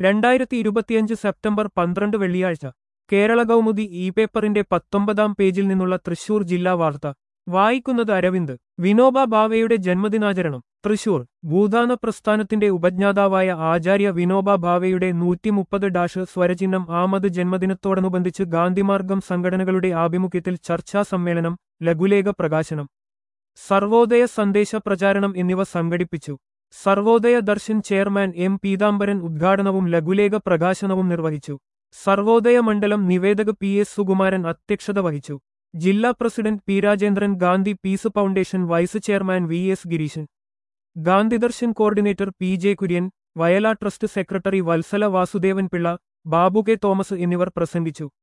2025 September 12 വെള്ളിയാഴ്ച Kerala Kaumudi E പേപ്പറിന്റെ 19-ാം പേജിൽ നിന്നുള്ള തൃശൂർ ജില്ലാ വാർത്ത വായിക്കുന്നത് അരവിന്ദ്. വിനോബ ഭാവെയുടെ ജന്മദിനാചരണം തൃശൂർ. ഭൂദാന പ്രസ്ഥാനത്തിന്റെ ഉപജ്ഞാതാവായ ആചാര്യ വിനോബ ഭാവെയുടെ 130 സ്വരചിഹ്നം ആമത് ജന്മദിനത്തോടനുബന്ധിച്ച് ഗാന്ധിമാർഗം സംഘടനകളുടെ ആഭിമുഖ്യത്തിൽ ചർച്ചാ സമ്മേളനം, ലഘുലേഖ പ്രകാശനം, സർവോദയ സന്ദേശ പ്രചാരണം എന്നിവ സംഘടിപ്പിച്ചു. സർവോദയ ദർശൻ ചെയർമാൻ എം പീതാംബരൻ ഉദ്ഘാടനവും ലഘുലേഖ പ്രകാശനവും നിർവഹിച്ചു. സർവോദയ മണ്ഡലം നിവേദക് പി എസ് സുകുമാരൻ അധ്യക്ഷത വഹിച്ചു. ജില്ലാ president P Rajendran, Gandhi peace foundation vice chairman V S Gireesan, Gandhidarshan coordinator P J Kurian, Vayalar trust secretary Vatsala Vasudevan Pillai, Babu K Thomas എന്നിവർ പ്രസംഗിച്ചു.